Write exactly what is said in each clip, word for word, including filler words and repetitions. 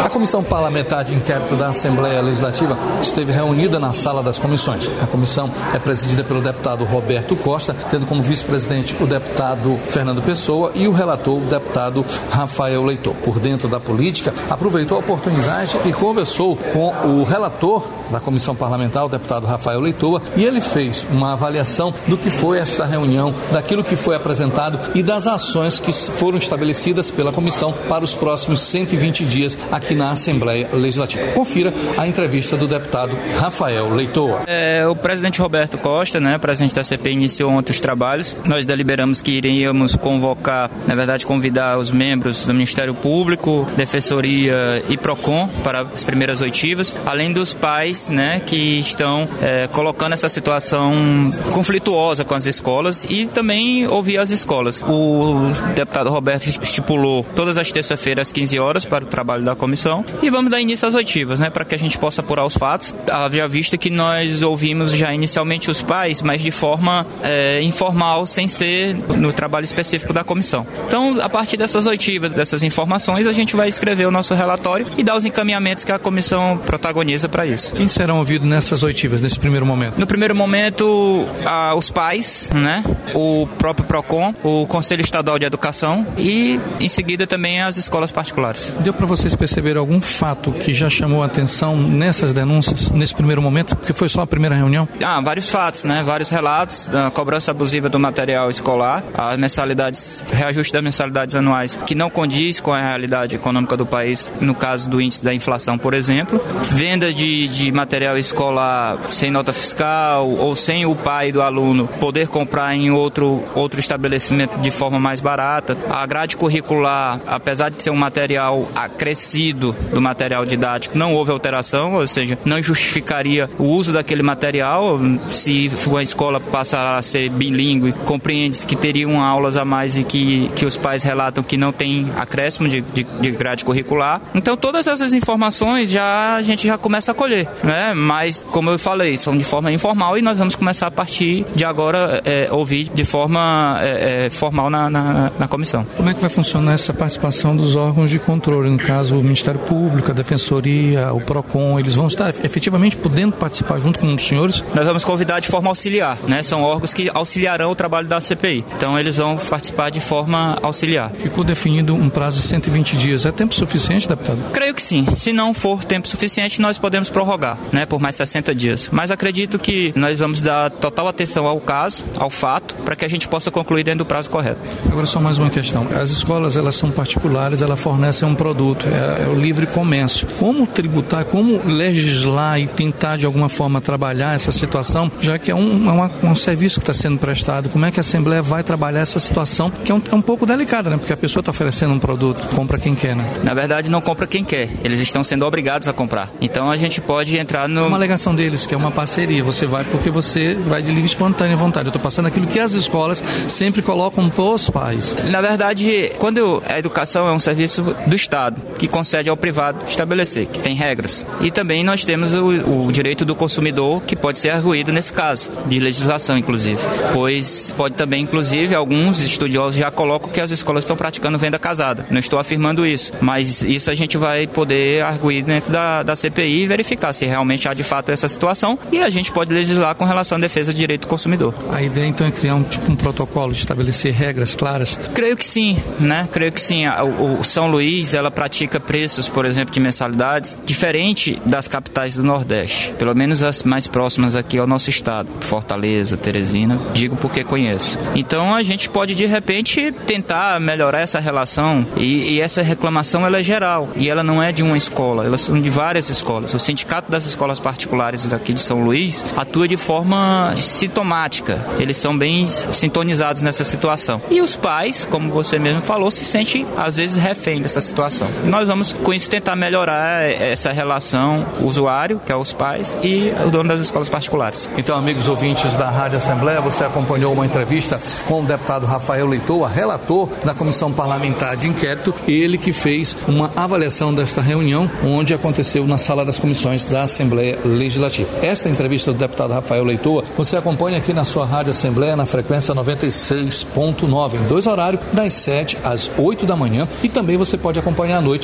A Comissão Parlamentar de Inquérito da Assembleia Legislativa esteve reunida na Sala das Comissões. A comissão é presidida pelo deputado Roberto Costa, tendo como vice-presidente o deputado Fernando Pessoa e o relator, o deputado Rafael Leitor. Por dentro da política, aproveitou a oportunidade e conversou com o relator da Comissão Parlamentar, o deputado Rafael Leitor, e ele fez uma avaliação do que foi esta reunião, daquilo que foi apresentado e das ações que foram estabelecidas pela comissão para os próximos cento e vinte dias aqui na Assembleia Legislativa. Confira a entrevista do deputado Rafael Leitor. É, o presidente Roberto Costa, né, presidente da C P I, iniciou ontem os trabalhos. Nós deliberamos que iríamos convocar, na verdade, convidar os membros do Ministério Público, Defensoria e PROCON para as primeiras oitivas, além dos pais, né, que estão é, colocando essa situação conflituosa com as escolas, e também ouvir as escolas. O deputado Roberto estipulou todas as terças-feiras às quinze horas para o trabalho da comissão, e vamos dar início às oitivas, né, para que a gente possa apurar os fatos. Havia visto que nós ouvimos já inicialmente os pais, mas de forma é, informal, sem ser no trabalho específico da comissão. Então, a partir dessas oitivas, dessas informações, a gente vai escrever o nosso relatório e dar os encaminhamentos que a comissão protagoniza para isso. Quem serão ouvidos nessas oitivas, nesse primeiro momento? No primeiro momento, ah, os pais, né, o próprio PROCON, o Conselho Estadual de Educação e, em seguida, também as escolas particulares. Deu para vocês perceber algum fato que já chamou a atenção nessas denúncias, nesse primeiro momento, porque foi só a primeira reunião? Ah, vários fatos, né, vários relatos da cobrança abusiva do material escolar, as mensalidades, reajuste das mensalidades anuais que não condiz com a realidade econômica do país, no caso do índice da inflação, por exemplo, venda de, de material escolar sem nota fiscal ou sem o pai do aluno poder comprar em outro, outro estabelecimento de forma mais barata. A grade curricular, apesar de ser um material acrescido do material didático, não houve alteração, ou seja, não justificaria o uso daquele material. Se uma escola passar a ser bilíngue, compreende-se que teriam aulas a mais e que, que os pais relatam que não tem acréscimo de, de, de grade curricular. Então, todas essas informações já, a gente já começa a colher, né? Mas, como eu falei, são de forma informal e nós vamos começar a partir de agora é, ouvir de forma é, é, formal na, na, na comissão. Como é que vai funcionar essa participação dos órgãos de controle? No caso, o Ministério Público, a Defensoria, o PROCON, eles vão estar efetivamente podendo participar junto com os senhores? Nós vamos convidar de forma auxiliar, né? São órgãos que auxiliarão o trabalho da C P I. Então, eles vão participar de forma auxiliar. Ficou definido um prazo de cento e vinte dias. É tempo suficiente, deputado? Creio que sim. Se não for tempo suficiente, nós podemos prorrogar, né, por mais sessenta dias. Mas acredito que nós vamos dar total atenção ao caso, ao fato, para que a gente possa concluir dentro do prazo correto. Agora, só mais uma questão. As escolas, elas são particulares, elas fornecem um produto, é, é o livre comércio. Como tributar, como legislar e tentar, de alguma forma, trabalhar essa situação, já que é um, é uma, um serviço que está sendo prestado? Como é que a Assembleia vai trabalhar essa situação, que é um, é um pouco delicada, né? Porque a pessoa está oferecendo um produto, compra quem quer, né? Na verdade, não compra quem quer. Eles estão sendo obrigados a comprar. Então, a gente pode entrar no... Uma alegação deles, que é uma parceria. Você vai porque você vai de livre espontânea vontade. Eu estou passando aquilo que as escolas sempre colocam para os pais. Na verdade, quando a educação é um serviço do Estado, que concede ao privado estabelecer, que tem regras. E também nós temos o, o direito do consumidor, que pode ser arguído nesse caso, de legislação, inclusive. Pois pode também, inclusive, alguns estudiosos já colocam que as escolas estão praticando venda casada. Não estou afirmando isso, mas isso a gente vai poder arguir dentro da, da C P I e verificar se realmente há de fato essa situação, e a gente pode legislar com relação à defesa do direito do consumidor. A ideia então é criar um tipo um protocolo, estabelecer regras claras? Creio que sim, né? Creio que sim. O, o São Luís, ela pratica preços, por exemplo, de mensalidades diferente das capitais do Nordeste, pelo menos as mais próximas aqui ao nosso estado, Fortaleza, Teresina, digo porque conheço. Então a gente pode de repente tentar melhorar essa relação, e, e essa reclamação ela é geral, e ela não é de uma escola, elas são de várias escolas. O Sindicato das Escolas Particulares daqui de São Luís atua de forma sintomática, eles são bem sintonizados nessa situação. E os pais, como você mesmo falou, se sentem às vezes refém dessa situação. Nós vamos com isso tentar melhorar essa relação usuário, que é os pais, e o dono das escolas particulares. Então, amigos ouvintes da Rádio Assembleia, você acompanhou uma entrevista com o deputado Rafael Leitor, relator da Comissão Parlamentar de Inquérito, ele que fez uma avaliação desta reunião, onde aconteceu na Sala das Comissões da Assembleia Legislativa. Esta entrevista do deputado Rafael Leitor, você acompanha aqui na sua Rádio Assembleia, na frequência noventa e seis ponto nove, em dois horários, das sete às oito da manhã, e também você pode acompanhar à noite, das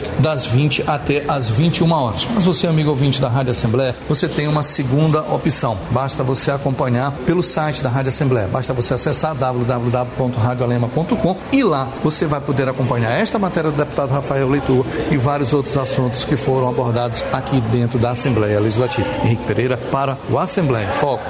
vinte até às vinte e uma horas. Mas você, amigo ouvinte da Rádio Assembleia, você tem uma segunda opção. Basta você acompanhar pelo site da Rádio Assembleia. Basta você acessar w w w ponto radiolema ponto com e lá você vai poder acompanhar esta matéria do deputado Rafael Leitua e vários outros assuntos que foram abordados aqui dentro da Assembleia Legislativa. Henrique Pereira para o Assembleia em Foco.